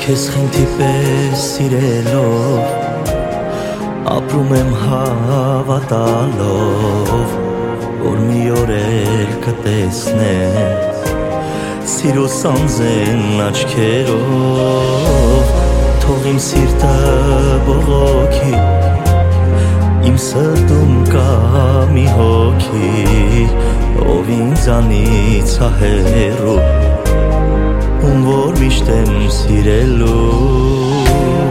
Քեզ խենթի պես սիրելով ապրում եմ հավատալով որ մի օր էլ կտեսնեմ սիրո սանձեն աչքերով թող իմ սիրտը բողոքի իմ սրտում կա մի հոգի ով ինձանից հեռու ում որ միշտ եմ սիրելու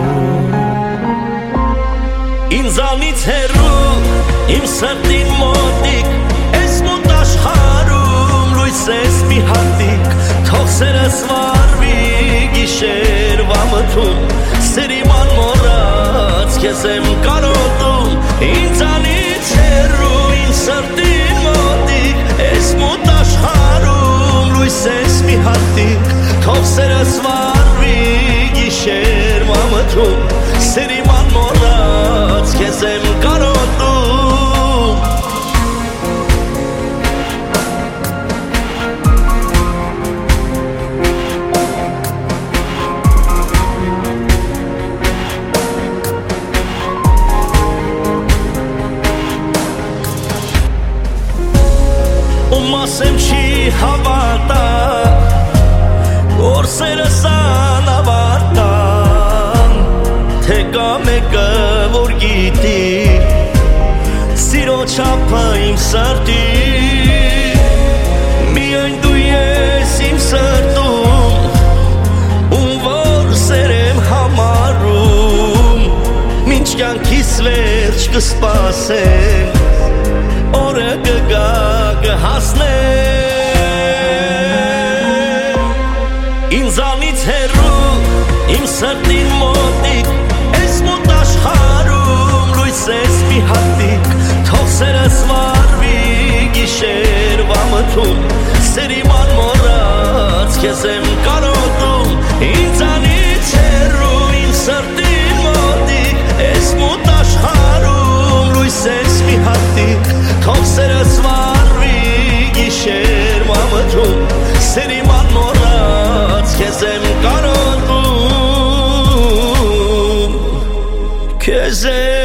ինձանից հեռու իմ սրտին մոտիկ ես մոտ աշխարհում լույս ես մի հատիկ թող սերս վարվի գիշերվա մթում սիրիման մոռաց քեզ եմ կարոտում ինձանից հեռու իմ սրտին մոտիկ ես մոտ աշխարհում լույս ես մի հատիկ թող սերս վարվի գիշերվա մթում սիրիման մոռաց քեզ եմ կարոտում ում ասեմ չի հավատա որ սերս անավարտան թե կա մեկը որ գիտի սիրո չափը իմ սրտի միայն դու ես իմ սրտում ում որ սեր եմ համարում մինչ կյանքիս վերջ կսպասեմ օրը կգա կհասնեմ ինձանից հեռու իմ սրտին մոտիկ ես մոտ աշխարհում լույս ես մի հատիկ թող սերս վարվի գիշերվա մթում սիրիման մոռաց քեզ եմ կարոտում ինձանից հեռու իմ սրտին մոտիկ ես մոտ աշխարհում լույս ես մի հատիկ թող սերս վարվի գիշերվա մթում սիրիման մոռաց քեզ եմ կարոտում քեզ